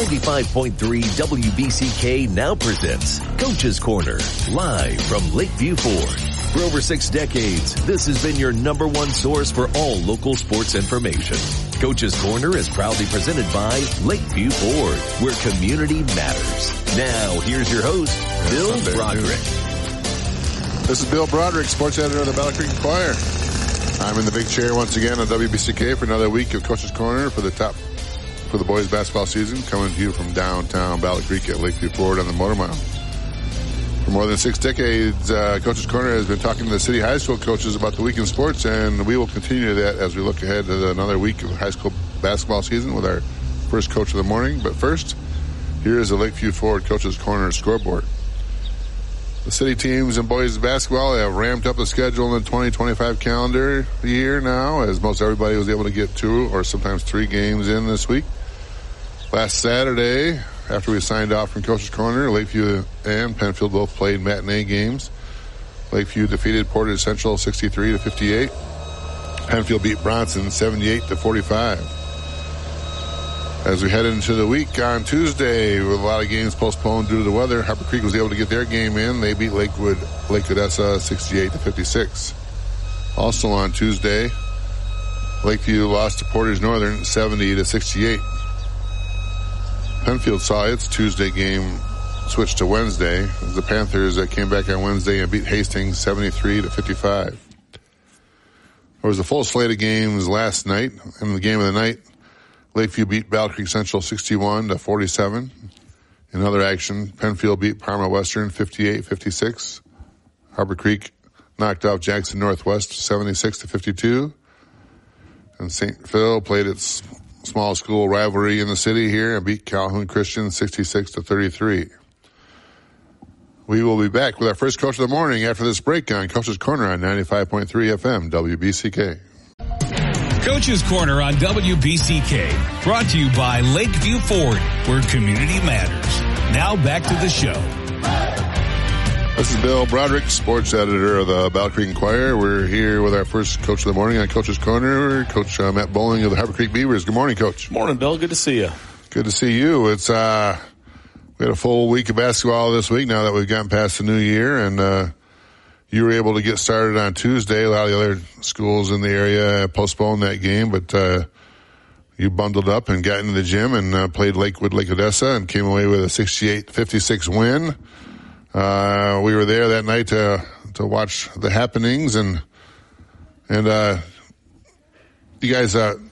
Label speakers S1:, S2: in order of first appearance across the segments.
S1: 95.3 WBCK now presents Coach's Corner, live from Lakeview Ford. For over 6 decades, this has been your number one source for all local sports information. Coach's Corner is proudly presented by Lakeview Ford, where community matters. Now, here's your host, Bill Broderick.
S2: This is Bill Broderick, sports editor of the Battle Creek Enquirer. I'm in the big chair once again on WBCK for another week of Coach's Corner for the boys basketball season, coming to you from downtown Battle Creek at Lakeview Ford on the Motor Mile. For more than 6 decades, Coach's Corner has been talking to the city high school coaches about the week in sports, and we will continue that as we look ahead to another week of high school basketball season with our first coach of the morning. But first, here is the Lakeview Ford Coach's Corner scoreboard. The city teams in boys basketball have ramped up the schedule in the 2025 calendar year now, as most everybody was able to get 2 or sometimes 3 games in this week. Last Saturday, after we signed off from Coach's Corner, Lakeview and Penfield both played matinee games. Lakeview defeated Portage Central 63-58. Penfield beat Bronson 78-45. As we head into the week on Tuesday, with a lot of games postponed due to the weather, Harper Creek was able to get their game in. They beat Lake Odessa 68-56. Also on Tuesday, Lakeview lost to Portage Northern 70-68. Penfield saw its Tuesday game switch to Wednesday as the Panthers came back on Wednesday and beat Hastings 73-55. There was a full slate of games last night, and the game of the night, Lakeview beat Battle Creek Central 61-47. In other action, Penfield beat Parma Western 58-56. Harper Creek knocked off Jackson Northwest 76-52. And St. Phil played its small school rivalry in the city here and beat Calhoun Christian 66-33. We will be back with our first coach of the morning after this break on Coach's Corner on 95.3 FM WBCK.
S3: Coach's Corner on WBCK, brought to you by Lakeview Ford, where community matters. Now back to the show.
S2: This is Bill Broderick, sports editor of the Battle Creek Enquirer. We're here with our first coach of the morning on Coach's Corner, Coach Matt Bowling of the Harper Creek Beavers. Good morning, Coach.
S4: Morning, Bill. Good to see you.
S2: Good to see you. It's we had a full week of basketball this week now that we've gotten past the new year, and you were able to get started on Tuesday. A lot of the other schools in the area postponed that game, but you bundled up and got into the gym and played Lake Odessa and came away with a 68-56 win. We were there that night to watch the happenings, and you guys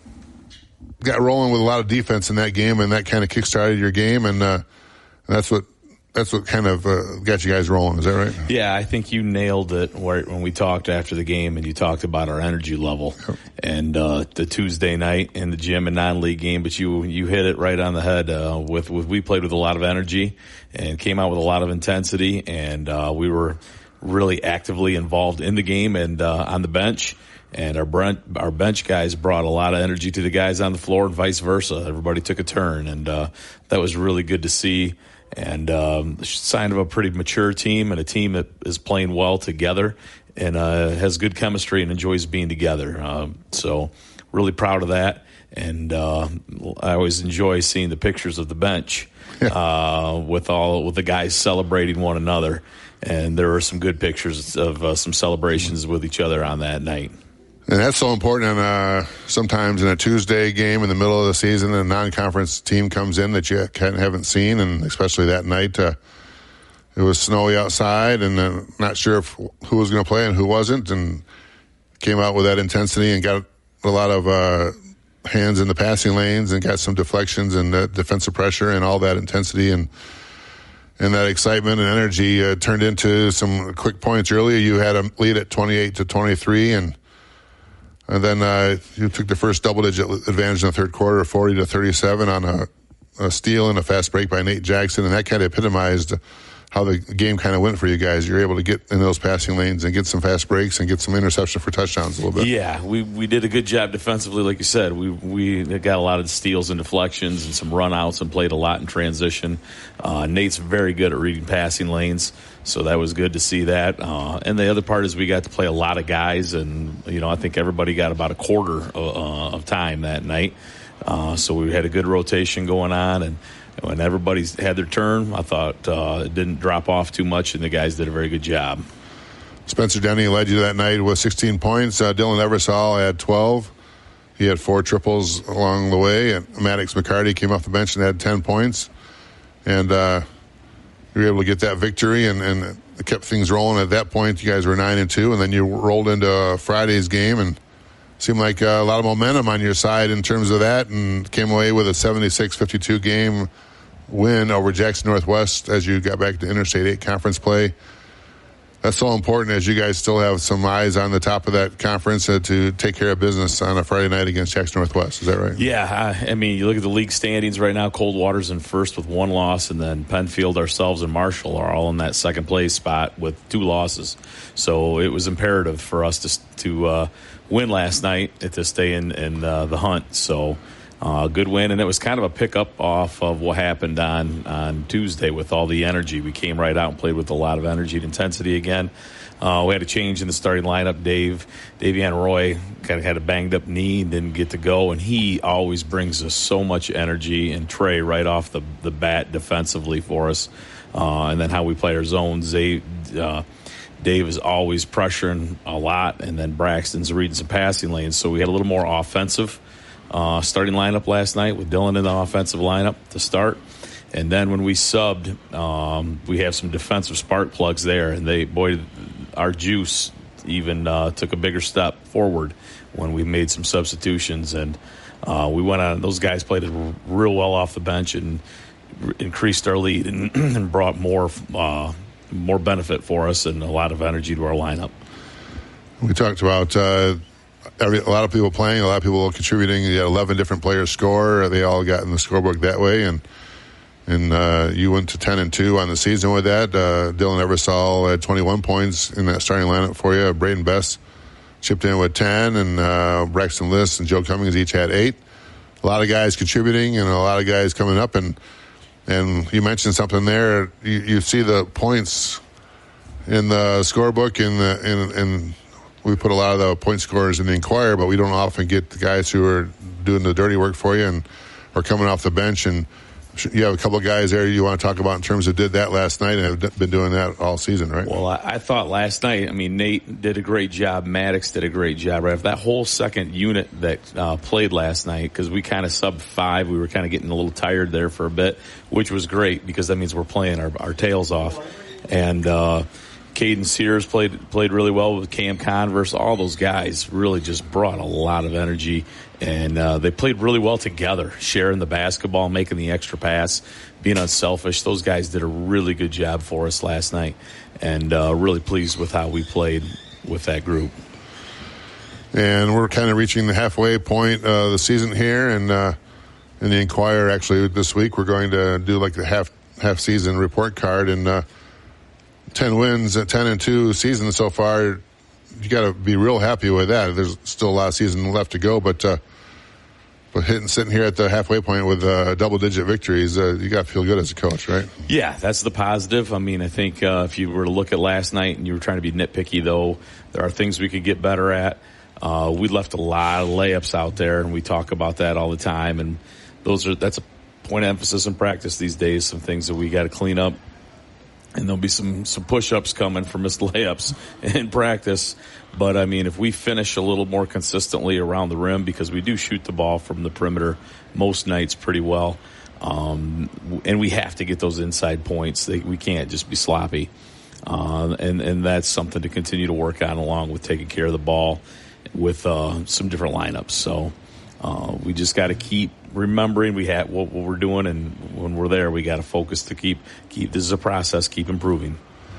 S2: got rolling with a lot of defense in that game, and that kind of kickstarted your game, and that's what kind of got you guys rolling. Is that right?
S4: Yeah, I think you nailed it when we talked after the game and you talked about our energy level and the Tuesday night in the gym and non-league game. But you hit it right on the head. We played with a lot of energy and came out with a lot of intensity, and we were really actively involved in the game and on the bench. And our bench guys brought a lot of energy to the guys on the floor and vice versa. Everybody took a turn, and that was really good to see. And sign of a pretty mature team and a team that is playing well together and has good chemistry and enjoys being together. So really proud of that. And I always enjoy seeing the pictures of the bench with the guys celebrating one another. And there were some good pictures of some celebrations with each other on that night.
S2: And that's so important. And sometimes in a Tuesday game in the middle of the season, a non-conference team comes in that you haven't seen, and especially that night, it was snowy outside, and not sure who was going to play and who wasn't, and came out with that intensity and got a lot of hands in the passing lanes and got some deflections and defensive pressure and all that intensity and that excitement and energy turned into some quick points earlier. You had a lead at 28-23, and then you took the first double-digit advantage in the third quarter, 40-37 on a steal and a fast break by Nate Jackson, and that kind of epitomized how the game kind of went for you guys. You're able to get in those passing lanes and get some fast breaks and get some interception for touchdowns a little bit.
S4: Yeah, we did a good job defensively, like you said. We got a lot of steals and deflections and some run-outs and played a lot in transition. Nate's very good at reading passing lanes, so that was good to see that. And the other part is we got to play a lot of guys, and I think everybody got about a quarter of time that night. So we had a good rotation going on, and when everybody's had their turn, I thought it didn't drop off too much, and the guys did a very good job.
S2: Spencer Denny led you that night with 16 points. Dylan Eversole had 12. He had 4 triples along the way, and Maddox McCarty came off the bench and had 10 points. And you were able to get that victory and kept things rolling. At that point, you guys were 9-2, and then you rolled into Friday's game and seemed like a lot of momentum on your side in terms of that, and came away with a 76-52 game win over Jackson Northwest as you got back to Interstate 8 conference play. That's so important as you guys still have some eyes on the top of that conference to take care of business on a Friday night against Jackson Northwest. Is that right?
S4: Yeah. I mean, you look at the league standings right now. Coldwater's in first with 1 loss, and then Penfield, ourselves, and Marshall are all in that second place spot with 2 losses. So it was imperative for us to win last night to stay in the hunt. So good win, and it was kind of a pickup off of what happened on Tuesday with all the energy. We came right out and played with a lot of energy and intensity again. We had a change in the starting lineup. Davian Roy kind of had a banged-up knee, didn't get to go, and he always brings us so much energy, and Trey right off the bat defensively for us. And then how we play our zones. Dave is always pressuring a lot, and then Braxton's reading some passing lanes. So we had a little more offensive starting lineup last night with Dylan in the offensive lineup to start. And then when we subbed, we have some defensive spark plugs there. And our juice even took a bigger step forward when we made some substitutions. And we went on. Those guys played real well off the bench and increased our lead and brought more benefit for us and a lot of energy to our lineup.
S2: We talked about a lot of people playing, a lot of people contributing. You had 11 different players score. They all got in the scorebook that way, and you went to 10-2 on the season with that. Dylan Eversole had 21 points in that starting lineup for you. Braden Best chipped in with 10, and Braxton List and Joe Cummings each had 8. A lot of guys contributing and a lot of guys coming up, and you mentioned something there. You see the points in the scorebook, and we put a lot of the point scorers in the Inquirer, but we don't often get the guys who are doing the dirty work for you and are coming off the bench. And you have a couple of guys there you want to talk about in terms of did that last night and have been doing that all season, right?
S4: Well, I thought last night, Nate did a great job. Maddox did a great job. Right? That whole second unit that played last night, because we kind of subbed 5. We were kind of getting a little tired there for a bit, which was great because that means we're playing our tails off. And Caden Sears played really well with Cam Converse. All those guys really just brought a lot of energy, and they played really well together, sharing the basketball, making the extra pass, being unselfish. Those guys did a really good job for us last night, and really pleased with how we played with that group.
S2: And we're kind of reaching the halfway point of the season here, and in the Inquirer actually this week we're going to do like the half season report card, and 10 wins at 10-2 season so far. You got to be real happy with that. There's still a lot of season left to go, but sitting here at the halfway point with double-digit victories, you got to feel good as a coach, right?
S4: Yeah, that's the positive. I think if you were to look at last night and you were trying to be nitpicky, though, there are things we could get better at. We left a lot of layups out there, and we talk about that all the time. And that's a point of emphasis in practice these days. Some things that we got to clean up. And there'll be some push-ups coming for missed layups in practice. But, if we finish a little more consistently around the rim, because we do shoot the ball from the perimeter most nights pretty well, and we have to get those inside points. We can't just be sloppy. And that's something to continue to work on, along with taking care of the ball with some different lineups. So we just got to keep remembering what we're doing, and when we're there, we got to focus to keep. This is a process. Keep improving.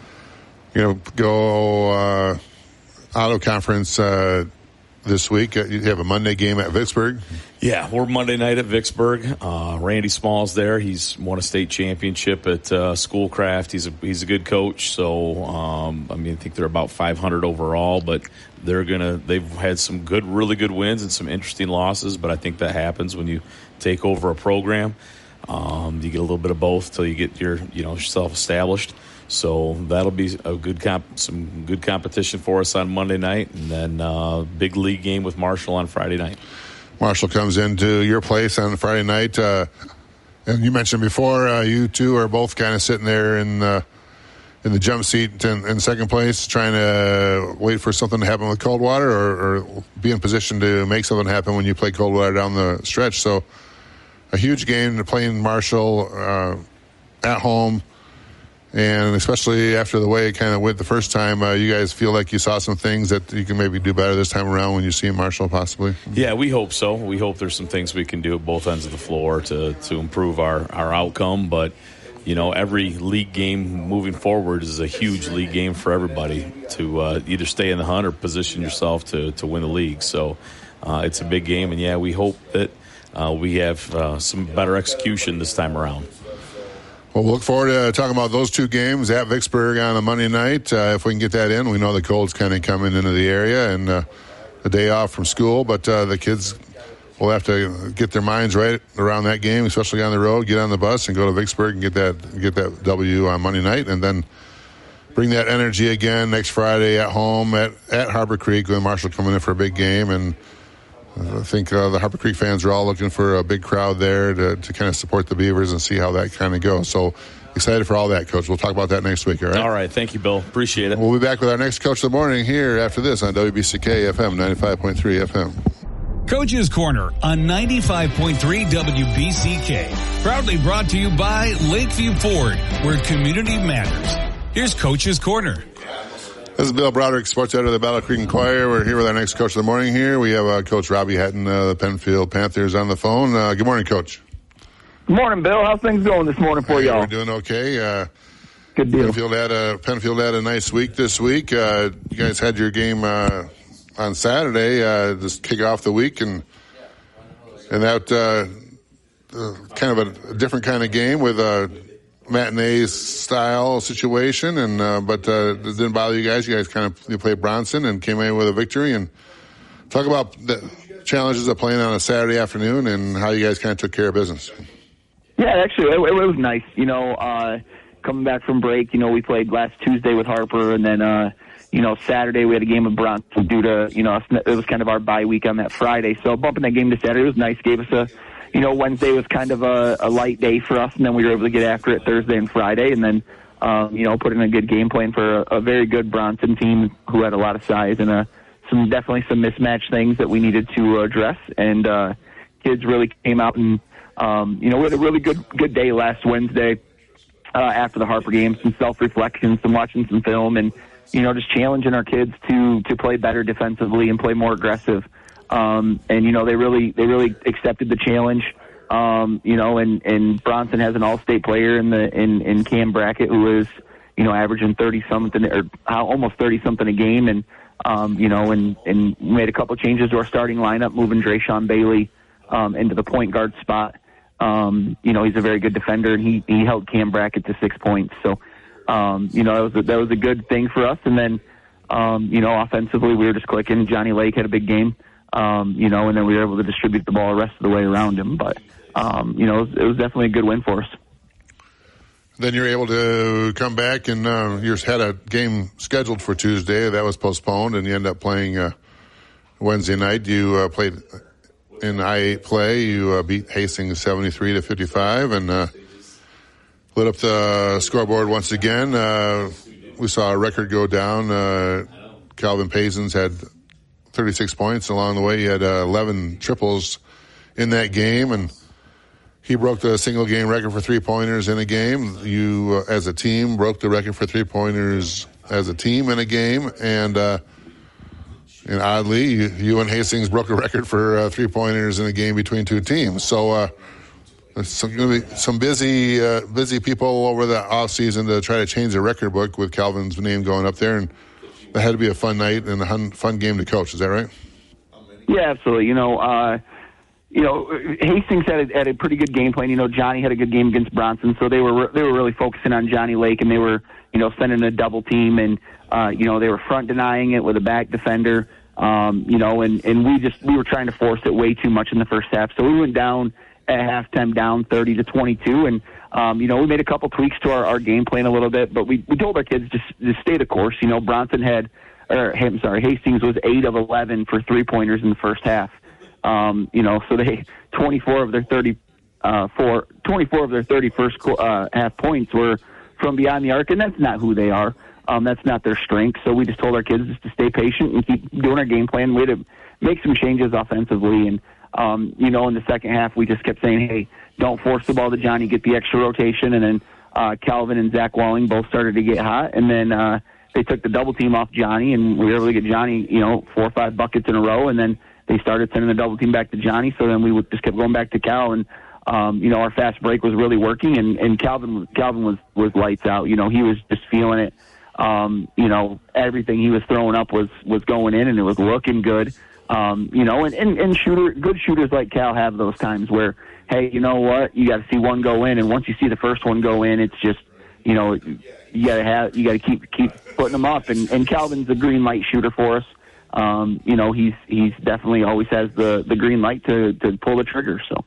S2: Go out of conference this week. You have a Monday game at Vicksburg.
S4: Yeah, we're Monday night at Vicksburg. Randy Small's there. He's won a state championship at Schoolcraft. He's a good coach. So I think they're about 500 overall, but they've had some really good wins and some interesting losses. But I think that happens when you take over a program. You get a little bit of both till you get yourself established. So that'll be some good competition for us on Monday night, and then big league game with Marshall on Friday night.
S2: Marshall comes into your place on Friday night. And you mentioned before, you two are both kind of sitting there in the jump seat in second place, trying to wait for something to happen with Coldwater, or be in position to make something happen when you play Coldwater down the stretch. So a huge game to play in Marshall at home, and especially after the way it kind of went the first time, you guys feel like you saw some things that you can maybe do better this time around when you see Marshall possibly?
S4: Yeah, we hope so. We hope there's some things we can do at both ends of the floor to improve our outcome, but every league game moving forward is a huge league game for everybody to either stay in the hunt or position yourself to win the league. So it's a big game, and yeah, we hope that we have some better execution this time around.
S2: Well, we'll look forward to talking about those two games at Vicksburg on a Monday night. If we can get that in, we know the cold's kind of coming into the area and a day off from school, but the kids will have to get their minds right around that game, especially on the road, get on the bus and go to Vicksburg and get that W on Monday night, and then bring that energy again next Friday at home at Harbor Creek with Marshall coming in for a big game. And I think the Harbor Creek fans are all looking for a big crowd there to kind of support the Beavers and see how that kind of goes. So excited for all that, Coach. We'll talk about that next week, all right?
S4: All right. Thank you, Bill. Appreciate it.
S2: We'll be back with our next Coach of the Morning here after this on WBCK FM 95.3 FM.
S3: Coach's Corner on 95.3 WBCK. Proudly brought to you by Lakeview Ford, where community matters. Here's Coach's Corner.
S2: This is Bill Broderick, sports editor of the Battle Creek Enquirer. We're here with our next Coach of the Morning here. We have Coach Robbie Hatton, the Penfield Panthers, on the phone. Good morning, Coach.
S5: Good morning, Bill. How's things going this morning for y'all?
S2: We're doing okay.
S5: Good deal.
S2: Penfield had a nice week this week. You guys had your game on Saturday, just kick off the week, and that kind of a different kind of game with matinee style situation, and but it didn't bother you guys. You guys you played Bronson and came in with a victory. And talk about the challenges of playing on a Saturday afternoon and how you guys kind of took care of business.
S5: Yeah, actually, it was nice. Coming back from break, we played last Tuesday with Harper, and then Saturday we had a game with Bronson due to it was kind of our bye week on that Friday. So bumping that game to Saturday was nice. Gave us a Wednesday was kind of a light day for us, and then we were able to get after it Thursday and Friday, and then, put in a good game plan for a very good Bronson team who had a lot of size and definitely some mismatch things that we needed to address. And kids really came out and, we had a really good day last Wednesday after the Harper game, some self-reflection, some watching some film, and, just challenging our kids to play better defensively and play more aggressive. They really accepted the challenge. And Bronson has an all-state player in Cam Brackett who is, averaging 30-something or almost 30-something a game. And, and made a couple changes to our starting lineup, moving Drayshawn Bailey, into the point guard spot. He's a very good defender, and he held Cam Brackett to 6 points. So, that was a good thing for us. And then, offensively, we were just clicking. Johnny Lake had a big game. And then we were able to distribute the ball the rest of the way around him. But, it was definitely a good win for us.
S2: Then you're able to come back, and you had a game scheduled for Tuesday. That was postponed, and you end up playing Wednesday night. You played in I-8 play. You beat Hastings 73-55 and lit up the scoreboard once again. We saw a record go down. Calvin Pazins had 36 points along the way. He had 11 triples in that game, and he broke the single-game record for three-pointers in a game. You, as a team, broke the record for three-pointers as a team in a game, and oddly, you and Hastings broke a record for three-pointers in a game between two teams. So there's going to be some busy people over the off-season to try to change the record book with Calvin's name going up there, and that had to be a fun night and a fun game to coach. Is that right?
S5: Yeah, absolutely. Hastings had a pretty good game plan. Johnny had a good game against Bronson, so they were really focusing on Johnny Lake, and they were, sending a double team, and they were front denying it with a back defender, and we were trying to force it way too much in the first half. So we went down at halftime, down 30-22, and we made a couple tweaks to our game plan a little bit, but we told our kids just stay the course. Hastings was 8 of 11 for three-pointers in the first half. So they 24 of their 34 24 of their 31st half points were from beyond the arc, and that's not who they are. That's not their strength. So we just told our kids just to stay patient and keep doing our game plan. We had to make some changes offensively, and in the second half we just kept saying, hey, don't force the ball to Johnny, get the extra rotation, and then Calvin and Zach Walling both started to get hot, and then they took the double team off Johnny, and we were able to get Johnny 4 or 5 buckets in a row, and then they started sending the double team back to Johnny. So then we just kept going back to Cal, and our fast break was really working, and Calvin was lights out. He was just feeling it. Everything he was throwing up was going in, and it was looking good. And good shooters like Cal have those times where, hey, you know what, you got to see one go in, and once you see the first one go in, it's just, you got to keep putting them up. And Calvin's a green light shooter for us. He's definitely always has the green light to pull the trigger. So.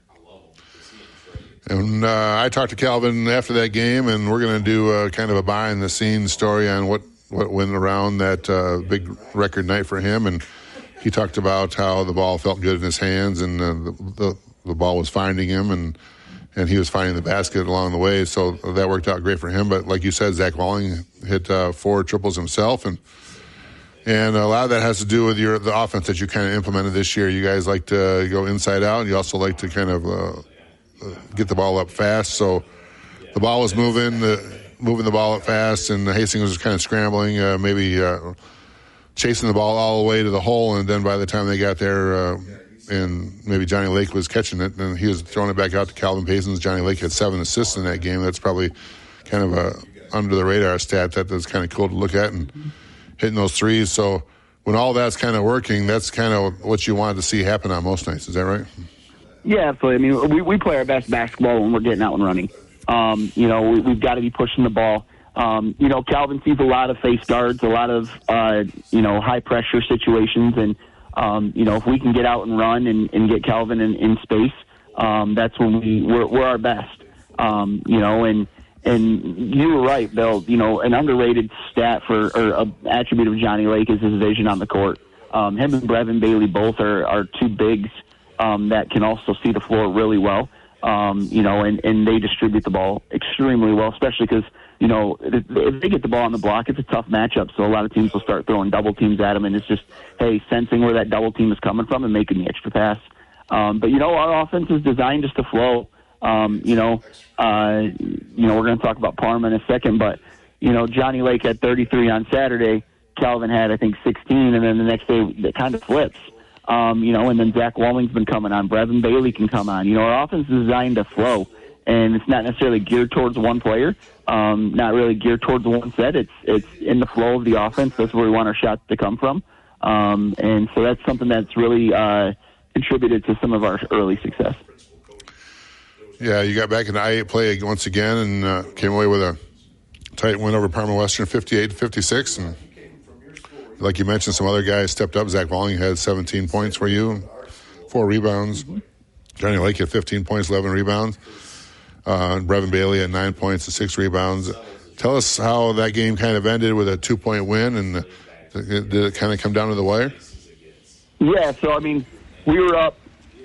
S2: And I talked to Calvin after that game, and we're going to do kind of a behind-the-scenes story on what went around that big record night for him. And he talked about how the ball felt good in his hands, and the ball was finding him, and he was finding the basket along the way. So that worked out great for him. But like you said, Zach Walling hit 4 triples himself, and a lot of that has to do with the offense that you kind of implemented this year. You guys like to go inside out, and you also like to kind of get the ball up fast. So the ball was moving the ball up fast, and Hastings was kind of scrambling, maybe chasing the ball all the way to the hole, and then by the time they got there, and maybe Johnny Lake was catching it, and he was throwing it back out to Calvin Pazins. Johnny Lake had 7 assists in that game. That's probably kind of a under-the-radar stat that's kind of cool to look at, and hitting those threes. So when all that's kind of working, that's kind of what you wanted to see happen on most nights. Is that right?
S5: Yeah, absolutely. I mean, we play our best basketball when we're getting out and running. We've got to be pushing the ball. Calvin sees a lot of face guards, a lot of, high-pressure situations, and if we can get out and run and get Calvin in space, that's when we're our best. And you were right, Bill. An underrated stat or an attribute of Johnny Lake is his vision on the court. Him and Brevin Bailey both are 2 bigs that can also see the floor really well. And they distribute the ball extremely well, especially because, if they get the ball on the block, it's a tough matchup. So a lot of teams will start throwing double teams at them, and it's just, hey, sensing where that double team is coming from and making the extra pass. But our offense is designed just to flow. We're going to talk about Parma in a second, but, Johnny Lake had 33 on Saturday. Calvin had, I think, 16, and then the next day it kind of flips. And then Zach Walling's been coming on. Brevin Bailey can come on. Our offense is designed to flow, and it's not necessarily geared towards one player, not really geared towards one set. It's in the flow of the offense. That's where we want our shots to come from. And so that's something that's really contributed to some of our early success.
S2: Yeah, you got back in I-8 play once again and came away with a tight win over Parma Western, 58-56, and like you mentioned, some other guys stepped up. Zach Walling had 17 points for you, 4 rebounds. Johnny Lake had 15 points, 11 rebounds. Brevin Bailey had 9 points and 6 rebounds. Tell us how that game kind of ended with a 2-point win, and did it kind of come down to the wire?
S5: Yeah, so, I mean, we were up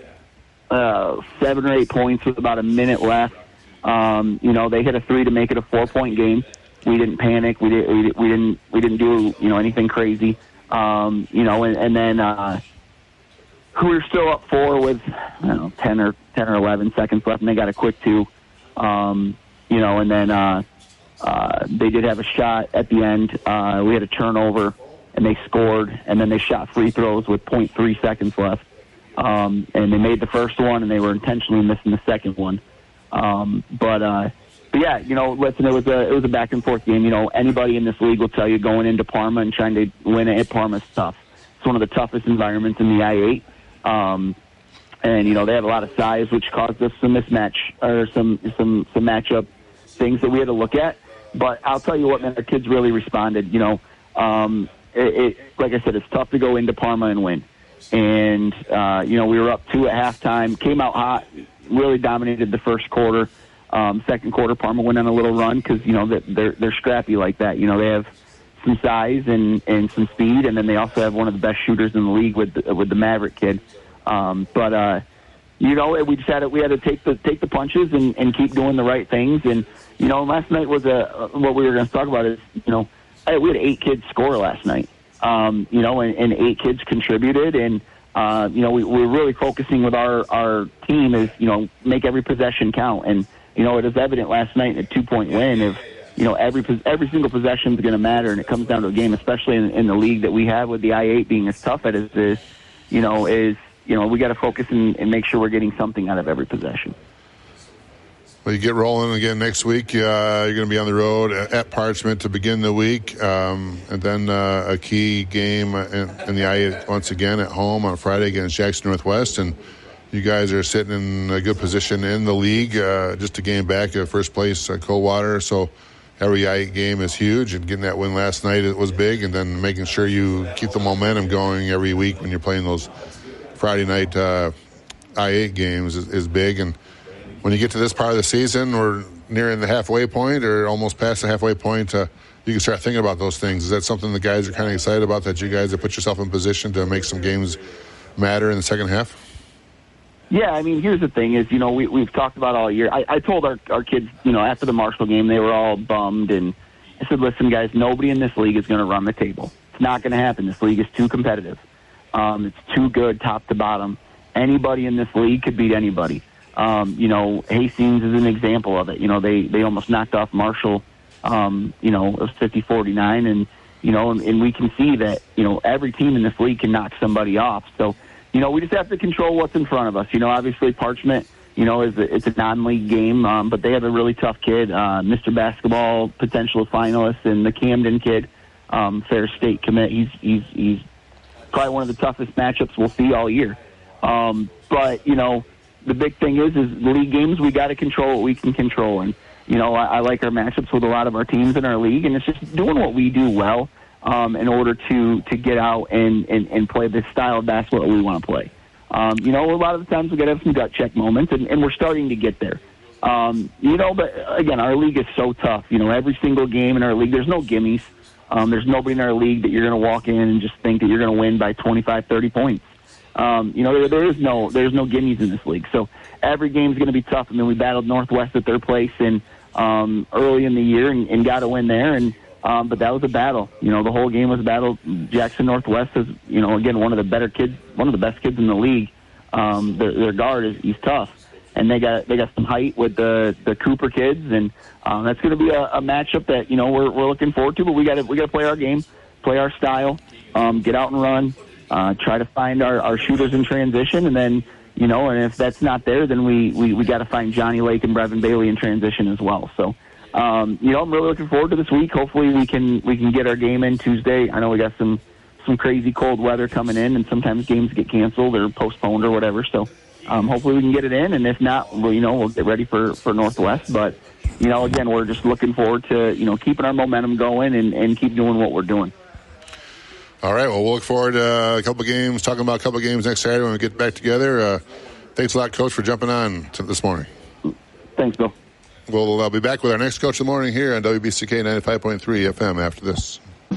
S5: 7 or 8 points with about a minute left. They hit a 3 to make it a 4-point game. We didn't panic. We didn't do anything crazy. And then we were still up 4 with 10 or 11 seconds left, and they got a quick 2. And then they did have a shot at the end. We had a turnover, and they scored, and then they shot free throws with 0.3 seconds left. And they made the first one, and they were intentionally missing the second one. But yeah, listen, it was a back and forth game. Anybody in this league will tell you going into Parma and trying to win at Parma is tough. It's one of the toughest environments in the I-8. And they have a lot of size, which caused us some mismatch or some matchup things that we had to look at. But I'll tell you what, man, our kids really responded. Like I said, it's tough to go into Parma and win. And we were up 2 at halftime, came out hot, really dominated the first quarter. Second quarter, Parma went on a little run because, they're scrappy like that. They have some size and some speed, and then they also have one of the best shooters in the league with the Maverick kid. But we just we had to take the punches and keep doing the right things. And last night was what we were going to talk about is we had 8 kids score last night. And 8 kids contributed, and we're really focusing with our team is make every possession count. And it is evident last night in a 2-point win of every single possession is going to matter, and it comes down to a game, especially in the league that we have with the I-8 being as tough as it is. We got to focus and make sure we're getting something out of every possession.
S2: Well, you get rolling again next week. You're going to be on the road at Parchment to begin the week, and then a key game in the I-8 once again at home on Friday against Jackson Northwest. And you guys are sitting in a good position in the league, just to gain back to first place at Coldwater. So every I-8 game is huge, and getting that win last night, it was big. And then making sure you keep the momentum going every week when you're playing those Friday night I-8 games is big. And when you get to this part of the season, we're nearing the halfway point or almost past the halfway point, you can start thinking about those things. Is that something the guys are kind of excited about, that you guys have put yourself in position to make some games matter in the second half?
S5: Yeah, I mean, here's the thing is, we've talked about all year. I told our kids, after the Marshall game, they were all bummed. And I said, listen, guys, nobody in this league is going to run the table. It's not going to happen. This league is too competitive. It's too good top to bottom. Anybody in this league could beat anybody. Hastings is an example of it. They almost knocked off Marshall, it was 50-49. And we can see that, every team in this league can knock somebody off. So, we just have to control what's in front of us. Obviously Parchment, it's a non-league game, but they have a really tough kid, Mr. Basketball potential finalist, and the Camden kid, Fair State commit. He's probably one of the toughest matchups we'll see all year. But, the big thing is league games, we got to control what we can control. And, I like our matchups with a lot of our teams in our league, and it's just doing what we do well in order to get out and play the style of basketball that we want to play. A lot of the times we got to have some gut check moments, and we're starting to get there. But, again, our league is so tough. Every single game in our league, there's no gimmies. There's nobody in our league that you're going to walk in and just think that you're going to win by 25, 30 points. There's no gimmies in this league. So every game's going to be tough. I mean, we battled Northwest at their place early in the year and got a win there. And but that was a battle. The whole game was a battle. Jackson Northwest is, again, one of the best kids in the league. Their guard he's tough, and they got some height with the Cooper kids, and that's going to be a matchup that we're looking forward to. But we got to play our game, play our style, get out and run. Try to find our shooters in transition, and then, and if that's not there, then we got to find Johnny Lake and Brevin Bailey in transition as well. So, I'm really looking forward to this week. Hopefully we can get our game in Tuesday. I know we got some crazy cold weather coming in, and sometimes games get canceled or postponed or whatever. So, hopefully we can get it in, and if not, we'll get ready for Northwest. But, again, we're just looking forward to, keeping our momentum going and keep doing what we're doing.
S2: All right, well, we'll look forward to talking about a couple of games next Saturday when we get back together. Thanks a lot, Coach, for jumping on this morning.
S5: Thanks, Bill.
S2: We'll be back with our next Coach of the Morning here on WBCK 95.3 FM after this.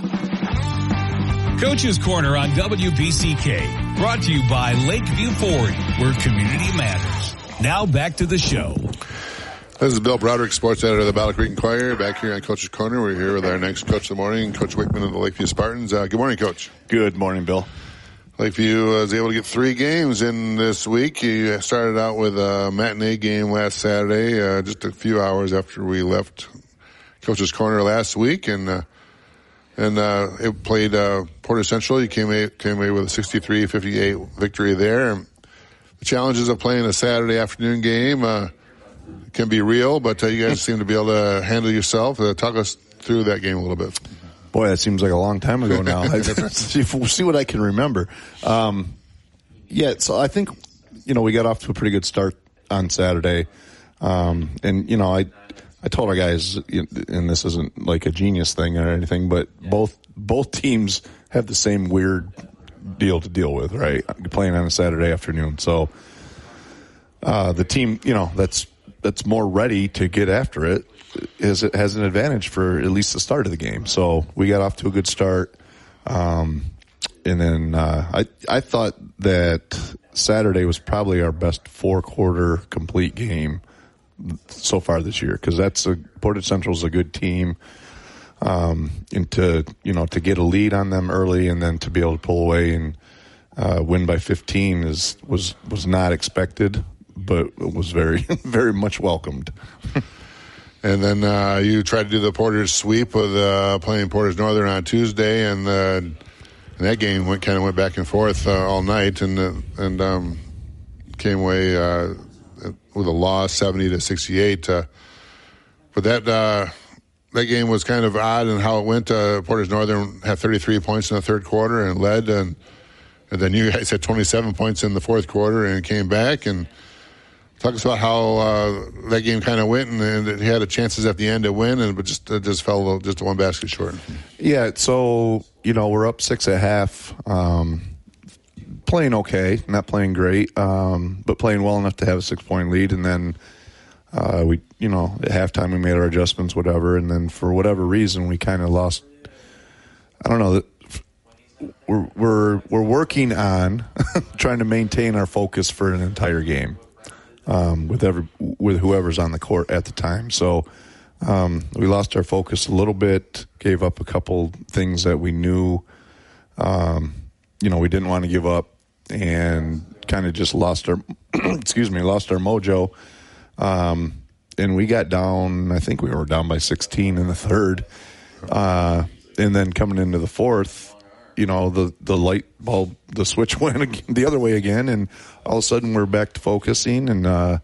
S3: Coach's Corner on WBCK, brought to you by Lakeview Ford, where community matters. Now back to the show.
S2: This is Bill Broderick, sports editor of the Battle Creek Inquirer, back here on Coach's Corner. We're here with our next Coach of the Morning, Coach Wickman of the Lakeview Spartans. Good morning, Coach.
S6: Good morning, Bill.
S2: Lakeview was able to get 3 games in this week. You started out with a matinee game last Saturday, just a few hours after we left Coach's Corner last week, and it played Porter Central. You came away with a 63-58 victory there. And the challenges of playing a Saturday afternoon game can be real, but you guys seem to be able to handle yourself. Talk us through that game a little bit.
S6: Boy, that seems like a long time ago now. see what I can remember. So I think, we got off to a pretty good start on Saturday. And, I told our guys, and this isn't like a genius thing or anything, but both teams have the same weird deal to deal with, right? Playing on a Saturday afternoon. So the team, that's more ready to get after it has an advantage for at least the start of the game. So we got off to a good start. And then I thought that Saturday was probably our best 4-quarter complete game so far this year, because Portage Central's a good team. And to get a lead on them early and then to be able to pull away and win by 15 was not expected, but it was very, very much welcomed.
S2: And then you tried to do the Portage sweep with playing Portage Northern on Tuesday, and that game went back and forth all night, and came away with a loss, 70-68. But that game was kind of odd in how it went. Portage Northern had 33 points in the third quarter and led, and then you guys had 27 points in the fourth quarter and came back. And talk us about how that game kind of went, and it had chances at the end to win, but just fell just one basket short.
S6: Yeah, so we're up 6 at half, playing okay, not playing great, but playing well enough to have a 6-point lead, and then we at halftime we made our adjustments, whatever, and then for whatever reason we kind of lost. I don't know. We're working on trying to maintain our focus for an entire game. With whoever's on the court at the time. So we lost our focus a little bit, gave up a couple things that we knew, we didn't want to give up, and kind of just lost our, lost our mojo. And we got down, I think we were down by 16 in the third. And then coming into the fourth, the light bulb, the switch went the other way again, and all of a sudden we're back to focusing and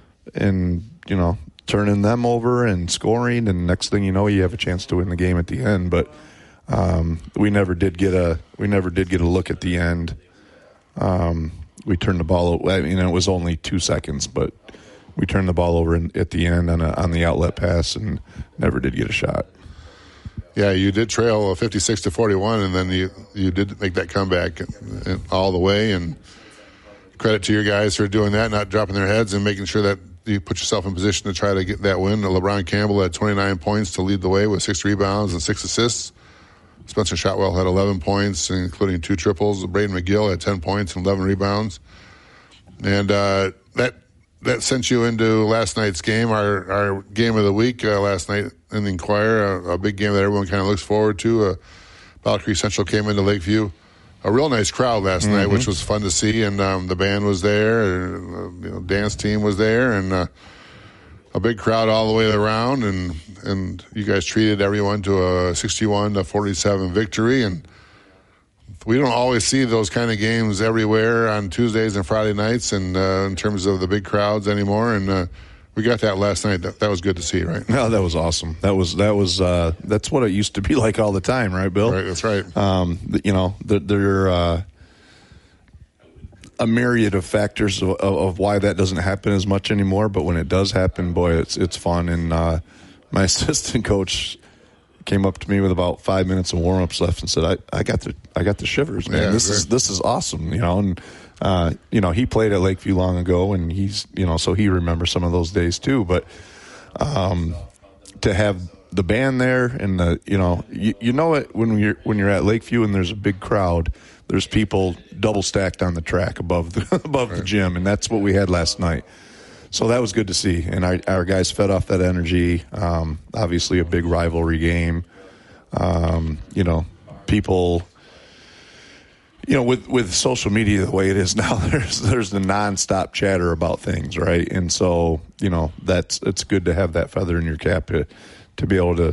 S6: turning them over and scoring, and next thing you know, you have a chance to win the game at the end. But we never did get a look at the end. We turned the ball. It was only 2 seconds, but we turned the ball over at the end on the outlet pass and never did get a shot.
S2: Yeah, you did trail 56-41, and then you did make that comeback all the way. And credit to your guys for doing that, not dropping their heads, and making sure that you put yourself in position to try to get that win. LeBron Campbell had 29 points to lead the way with 6 rebounds and 6 assists. Spencer Shotwell had 11 points, including 2 triples. Braden McGill had 10 points and 11 rebounds. And that sent you into last night's game, our game of the week last night in the Inquirer, a big game that everyone kind of looks forward to. Battle Creek Central came into Lakeview. A real nice crowd last night, which was fun to see, and the band was there, dance team was there, and a big crowd all the way around, and you guys treated everyone to a 61-47 victory, and we don't always see those kind of games everywhere on Tuesdays and Friday nights, and in terms of the big crowds anymore. And we got that last night. That was good to see, right?
S6: No, that was awesome. That's what it used to be like all the time, right, Bill?
S2: Right, that's right.
S6: There are a myriad of factors of why that doesn't happen as much anymore. But when it does happen, boy, it's fun. And my assistant coach came up to me with about 5 minutes of warm-ups left and said, I got the shivers, man.
S2: Yeah,
S6: this is awesome, and he played at Lakeview long ago, and he's so he remembers some of those days too. But to have the band there, and it when you're at Lakeview and there's a big crowd, there's people double stacked on the track above the gym, and that's what we had last night. So that was good to see, and our guys fed off that energy. Obviously, a big rivalry game. People, with social media the way it is now, there's the nonstop chatter about things, right? And so, it's good to have that feather in your cap to be able to,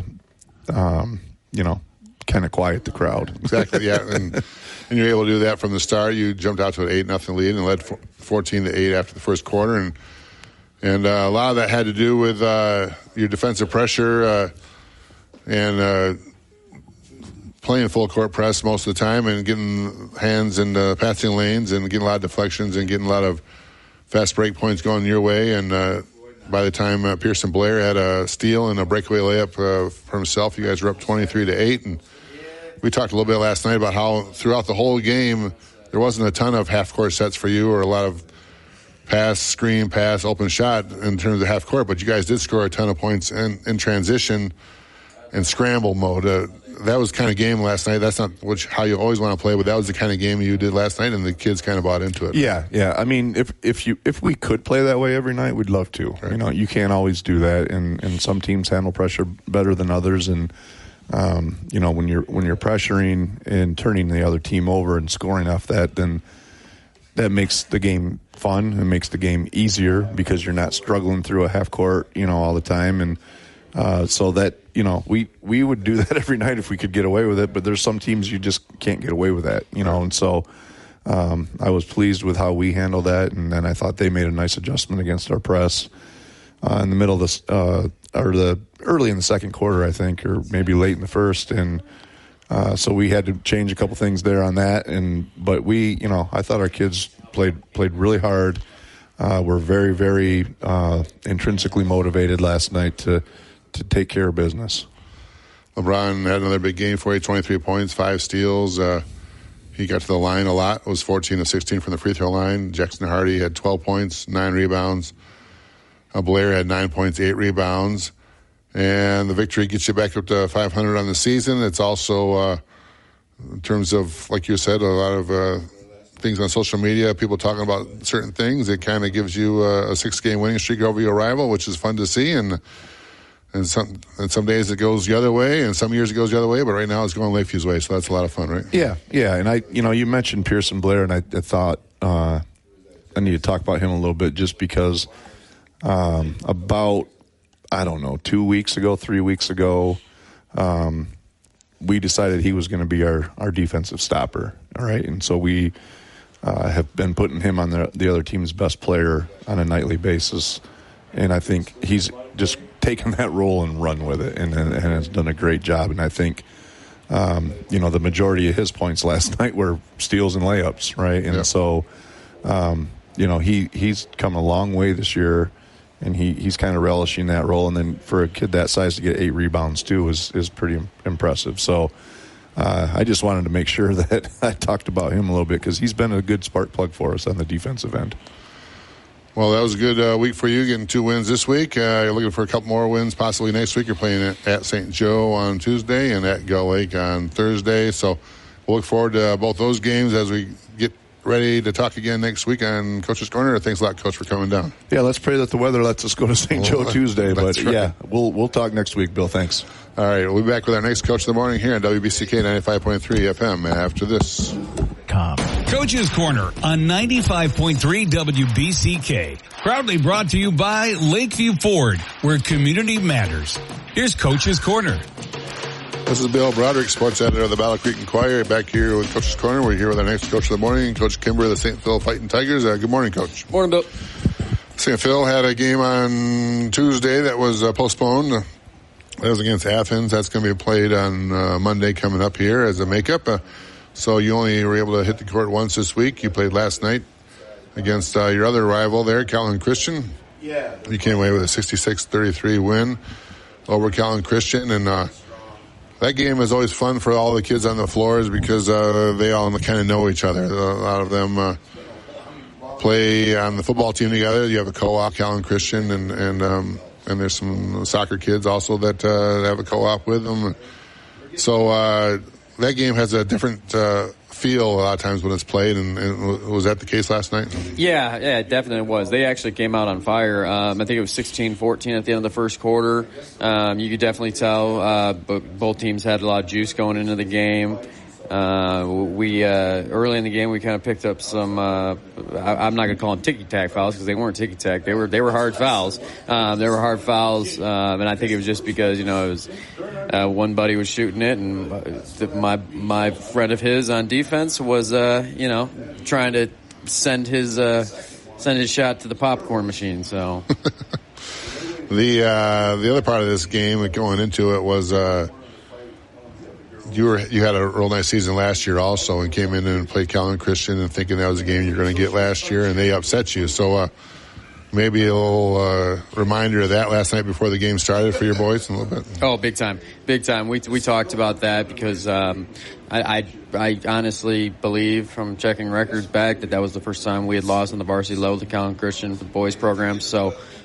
S6: kind of quiet the crowd.
S2: Exactly, yeah, and you're able to do that from the start. You jumped out to an 8-0 lead and led 14-8 after the first quarter, and a lot of that had to do with your defensive pressure and playing full court press most of the time and getting hands in the passing lanes and getting a lot of deflections and getting a lot of fast break points going your way. And by the time Pearson Blair had a steal and a breakaway layup for himself, you guys were up 23-8. And we talked a little bit last night about how throughout the whole game there wasn't a ton of half-court sets for you or a lot of pass, screen, pass, open shot in terms of half court, but you guys did score a ton of points in transition and scramble mode. that was kind of game last night. That's not how you always want to play, but that was the kind of game you did last night, and the kids kind of bought into it.
S6: Yeah. I mean, if we could play that way every night, we'd love to. Right. You know, you can't always do that, and some teams handle pressure better than others. And you know, when you're pressuring and turning the other team over and scoring off that, then that makes the game fun and makes the game easier because you're not struggling through a half court, you know, all the time. And so that, you know, we would do that every night if we could get away with it, but there's some teams you just can't get away with that, you know. And so I was pleased with how we handled that, and then I thought they made a nice adjustment against our press in the middle of this or the early in the second quarter, I think, or maybe late in the first. And so we had to change a couple things there on that. But we, you know, I thought our kids played really hard. Were very, very intrinsically motivated last night to take care of business.
S2: LeBron had another big game for you, 23 points, 5 steals. He got to the line a lot. It was 14 of 16 from the free throw line. Jackson Hardy had 12 points, 9 rebounds. Blair had 9 points, 8 rebounds. And the victory gets you back up to 500 on the season. It's also, in terms of, like you said, a lot of things on social media, people talking about certain things. It kind of gives you a 6-game winning streak over your rival, which is fun to see. And some days it goes the other way, and some years it goes the other way. But right now it's going Lakeview's way, so that's a lot of fun, right?
S6: Yeah. And you mentioned Pearson Blair, and I thought I need to talk about him a little bit just because about 3 weeks ago, we decided he was going to be our defensive stopper. All right, and so we have been putting him on the other team's best player on a nightly basis, and I think he's just taken that role and run with it, and has done a great job. And I think, the majority of his points last night were steals and layups, right? And so, he's come a long way this year, and he's kind of relishing that role. And then for a kid that size to get 8 rebounds too is pretty impressive. So I just wanted to make sure that I talked about him a little bit because he's been a good spark plug for us on the defensive end.
S2: Well, that was a good week for you, getting 2 wins this week. You're looking for a couple more wins possibly next week. You're playing at St. Joe on Tuesday and at Gull Lake on Thursday. So we'll look forward to both those games as we get ready to talk again next week on Coach's Corner. Thanks a lot, Coach, for coming down.
S6: Yeah, let's pray that the weather lets us go to St. Joe Tuesday. But,
S2: right.
S6: Yeah, we'll talk next week, Bill. Thanks.
S2: All right, we'll be back with our next Coach of the Morning here on WBCK 95.3 FM after this.
S3: Coach's Corner on 95.3 WBCK. Proudly brought to you by Lakeview Ford, where community matters. Here's Coach's Corner.
S2: This is Bill Broderick, sports editor of the Battle Creek Inquirer, back here with Coach's Corner. We're here with our next Coach of the Morning, Coach Kimber of the St. Phil Fighting Tigers. Good morning, Coach.
S7: Morning, Bill.
S2: St. Phil had a game on Tuesday that was postponed. That was against Athens. That's going to be played on Monday coming up here as a makeup. So you only were able to hit the court once this week. You played last night against your other rival there, Calhoun Christian.
S6: Yeah.
S2: You came away with a 66-33 win over Calhoun Christian. And that game is always fun for all the kids on the floors because they all kind of know each other. A lot of them play on the football team together. You have a co-op, Calhoun Christian, and there's some soccer kids also that have a co-op with them. So that game has a different feel a lot of times when it's played, and was that the case last night?
S7: Yeah, it definitely was. They actually came out on fire. I think it was 16-14 at the end of the first quarter. You could definitely tell both teams had a lot of juice going into the game. We early in the game we kind of picked up some I'm not going to call them ticky-tack fouls because they weren't ticky-tack. They were hard fouls. They were hard fouls, and I think it was just because it was one buddy was shooting it, and my friend of his on defense was trying to send his shot to the popcorn machine. So
S2: the other part of this game going into it was. You had a real nice season last year also and came in and played Calhoun Christian and thinking that was a game you're going to get last year, and they upset you. So maybe a little reminder of that last night before the game started for your boys a little bit.
S7: Oh, big time. We talked about that because I honestly believe from checking records back that was the first time we had lost on the varsity level to Calhoun Christian for the boys program. So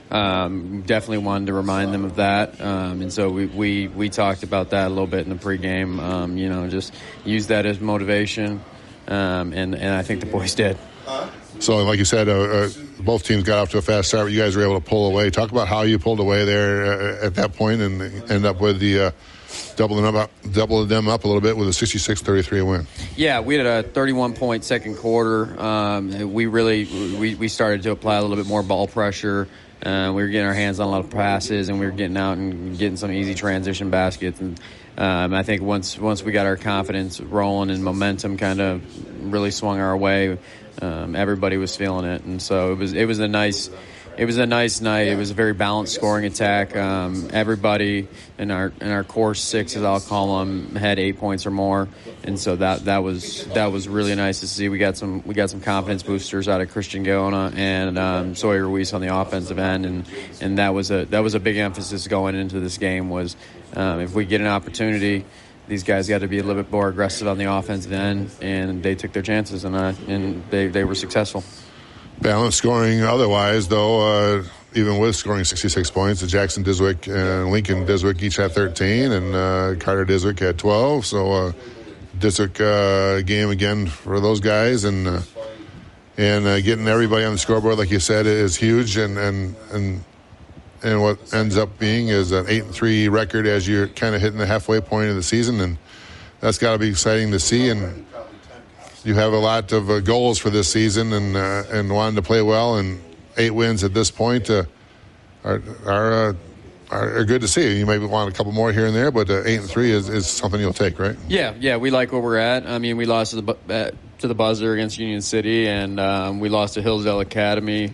S7: Definitely wanted to remind them of that, and so we talked about that a little bit in the pregame. Just use that as motivation, and I think the boys did.
S2: So, like you said, both teams got off to a fast start, but you guys were able to pull away. Talk about how you pulled away there at that point and end up with the doubling them up a little bit with a 66-33 win.
S7: Yeah, we had a 31-point second quarter. We started to apply a little bit more ball pressure. We were getting our hands on a lot of passes, and we were getting out and getting some easy transition baskets. And I think once we got our confidence rolling and momentum kind of really swung our way, everybody was feeling it. And so it was a nice night. It was a very balanced scoring attack. Everybody in our core six, as I'll call them, had 8 points or more, and so that was really nice to see. We got some confidence boosters out of Christian Gaona and Sawyer Ruiz on the offensive end, and that was a big emphasis going into this game. Was if we get an opportunity, these guys got to be a little bit more aggressive on the offensive end, and they took their chances, and they were successful.
S2: Balanced scoring otherwise, though, even with scoring 66 points, Jackson Diswick and Lincoln Diswick each had 13, and Carter Diswick had 12. So Diswick game again for those guys, and getting everybody on the scoreboard, like you said, is huge. And what ends up being is an 8-3 record as you're kind of hitting the halfway point of the season, and that's got to be exciting to see. And you have a lot of goals for this season, and wanting to play well, and 8 wins at this point are good to see. You maybe want a couple more here and there, but 8-3 is something you'll take, right? Yeah,
S7: we like where we're at. I mean, we lost to the buzzer against Union City, and we lost to Hillsdale Academy.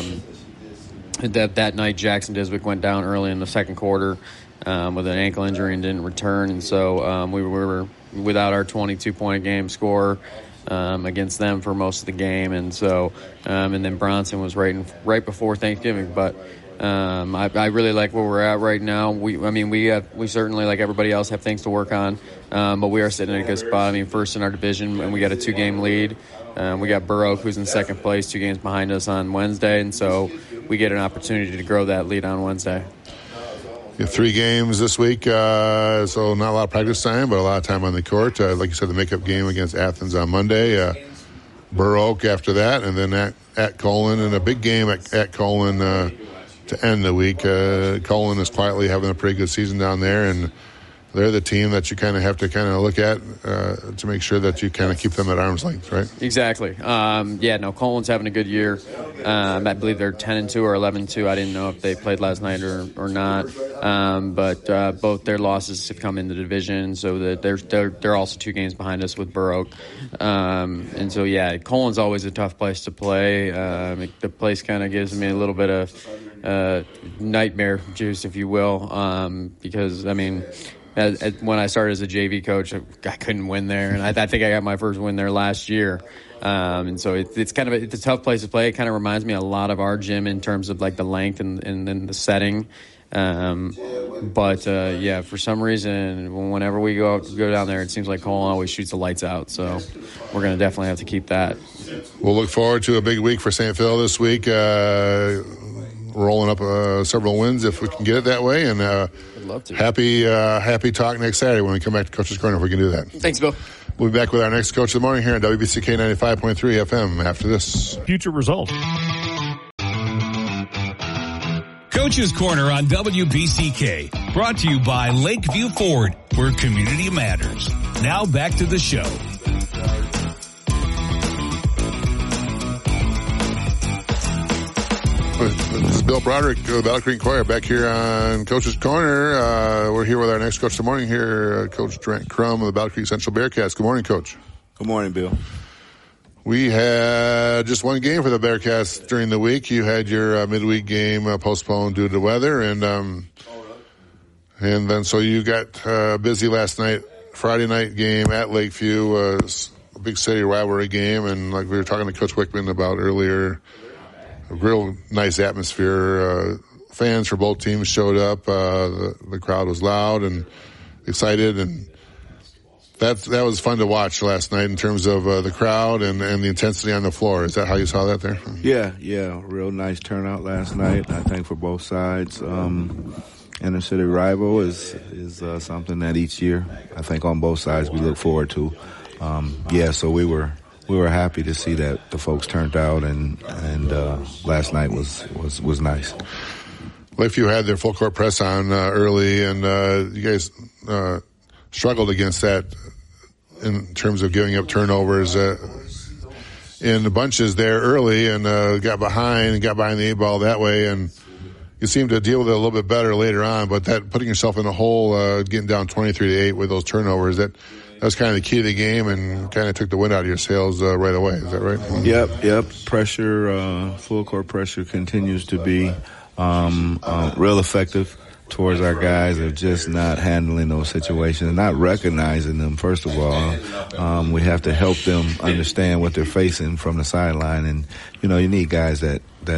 S7: That night, Jackson Diswick went down early in the second quarter with an ankle injury and didn't return, and so we were without our 22-point-a-game scorer against them for most of the game, and so and then Bronson was right before Thanksgiving. But I really like where we're at right now. We certainly, like everybody else, have things to work on, but we are sitting in a good spot. I mean, first in our division, and we got a 2-game lead. We got Burr Oak, who's in second place, 2 games behind us on Wednesday, and so we get an opportunity to grow that lead on Wednesday.
S2: You have 3 games this week, so not a lot of practice time, but a lot of time on the court. Like you said, the makeup game against Athens on Monday, Burr Oak after that, and then at Colon, and a big game at Colon to end the week. Colon is quietly having a pretty good season down there, and they're the team that you kind of have to kind of look at to make sure that you kind of keep them at arm's length, right?
S7: Exactly. Colon's having a good year. I believe they're 10-2 or 11-2. I didn't know if they played last night or not. But both their losses have come in the division, so that they're also 2 games behind us with Burr Oak. And so, Colon's always a tough place to play. The place kind of gives me a little bit of nightmare juice, if you will, because, I mean, when I started as a JV coach, I couldn't win there, and I think I got my first win there last year. And so it's a tough place to play. It kind of reminds me a lot of our gym in terms of like the length and the setting. But for some reason, whenever we go down there, it seems like Colon always shoots the lights out. So we're going to definitely have to keep that.
S2: We'll look forward to a big week for St. Phil this week. Rolling up several wins if we can get it that way, and
S7: love to.
S2: Happy talk next Saturday when we come back to Coach's Corner if we can do that.
S7: Thanks, Bill.
S2: We'll be back with our next Coach of the Morning here on WBCK 95.3 FM after this.
S8: Future results.
S3: Coach's Corner on WBCK, brought to you by Lakeview Ford, where community matters. Now back to the show.
S2: This is Bill Broderick of the Battle Creek Choir back here on Coach's Corner. We're here with our next coach of the morning here, Coach Trent Crum of the Battle Creek Central Bearcats. Good morning, Coach.
S9: Good morning, Bill.
S2: We had just one game for the Bearcats during the week. You had your midweek game postponed due to weather, and then so you got busy last night. Friday night game at Lakeview was a big city rivalry game, and like we were talking to Coach Wickman about earlier, a real nice atmosphere. Fans for both teams showed up. The crowd was loud and excited, and that was fun to watch last night in terms of the crowd and the intensity on the floor. Is that how you saw that there?
S8: Yeah. Real nice turnout last night, I think, for both sides. Inner city rival is something that each year, I think, on both sides we look forward to. So we were happy to see that the folks turned out, and last night was nice.
S2: Lakeview had their full court press on early, and you guys struggled against that in terms of giving up turnovers in the bunches there early, and got behind the 8 ball that way, and you seemed to deal with it a little bit better later on. But that putting yourself in a hole, getting down 23-8 with those turnovers, that was kind of the key to the game, and kind of took the wind out of your sails right away. Is that right?
S8: Yep. Pressure, full court pressure continues to be real effective towards our guys. They're just not handling those situations, not recognizing them. First of all, we have to help them understand what they're facing from the sideline, and you need guys that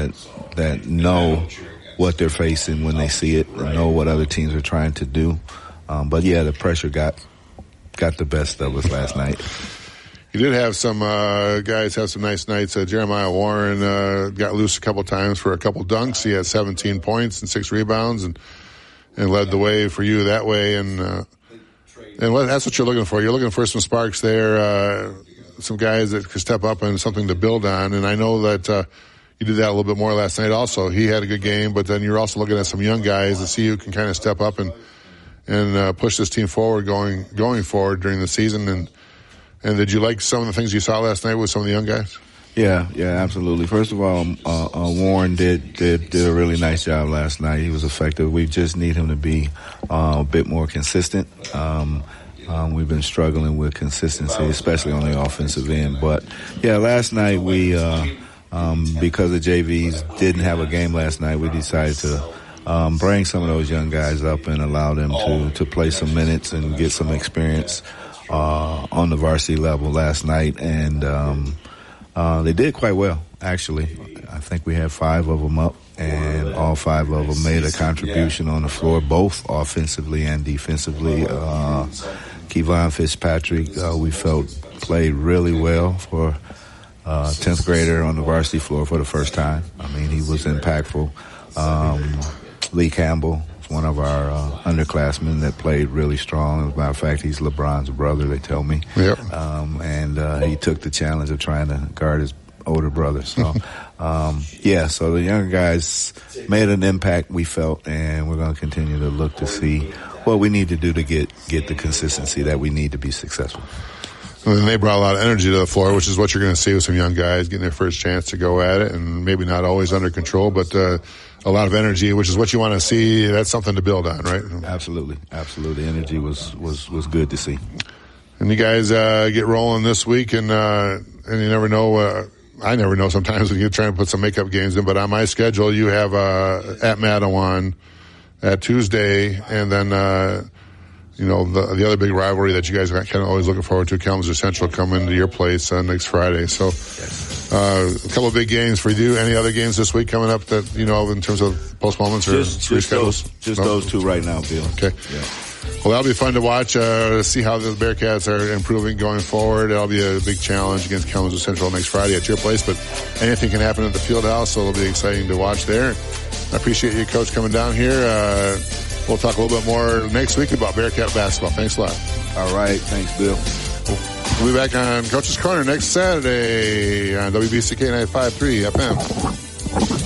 S8: know what they're facing when they see it, and know what other teams are trying to do. But the pressure got the best of us last night.
S2: You did have some guys have some nice nights. Jeremiah Warren got loose a couple times for a couple dunks. He had 17 points and 6 rebounds, and led the way for you that way. And that's what you're looking for. You're looking for some sparks there, some guys that could step up and something to build on. And I know that you did that a little bit more last night also. He had a good game, but then you're also looking at some young guys to see who can kind of step up and push this team forward going forward during the season. And did you like some of the things you saw last night with some of the young guys?
S8: Yeah, absolutely. First of all, Warren did a really nice job last night. He was effective. We just need him to be a bit more consistent. We've been struggling with consistency, especially on the offensive end. But last night we, because the JVs didn't have a game last night, we decided to bring some of those young guys up and allow them to play some minutes and get some experience on the varsity level last night, and they did quite well, actually. I think we had 5 of them up, and all 5 of them made a contribution on the floor, both offensively and defensively. Kevon Fitzpatrick, we felt, played really well for 10th grader on the varsity floor for the first time. I mean, he was impactful. Lee Campbell, one of our underclassmen that played really strong. As a matter of fact, he's LeBron's brother, they tell me.
S2: Yep.
S8: And he took the challenge of trying to guard his older brother. So, so the younger guys made an impact, we felt, and we're going to continue to look to see what we need to do to get the consistency that we need to be successful.
S2: And they brought a lot of energy to the floor, which is what you're going to see with some young guys getting their first chance to go at it, and maybe not always under control, but a lot of energy, which is what you want to see. That's something to build on, right?
S8: Absolutely. Energy was good to see.
S2: And you guys get rolling this week, and you never know. I never know sometimes when you're trying to put some makeup games in, but on my schedule, you have at Madawan at Tuesday, and then the other big rivalry that you guys are kind of always looking forward to, Kalamazoo Central, coming to your place next Friday. So a couple of big games for you. Any other games this week coming up that in terms of postponements or reschedules?
S8: Just those 2 right now, Bill.
S2: Okay.
S8: Yeah.
S2: Well, that'll be fun to watch, to see how the Bearcats are improving going forward. That'll be a big challenge against Kalamazoo Central next Friday at your place, but anything can happen at the field house, so it'll be exciting to watch there. I appreciate you, Coach, coming down here. We'll talk a little bit more next week about Bearcat basketball. Thanks a lot.
S8: All right. Thanks, Bill.
S2: We'll be back on Coach's Corner next Saturday on WBCK 95.3 FM.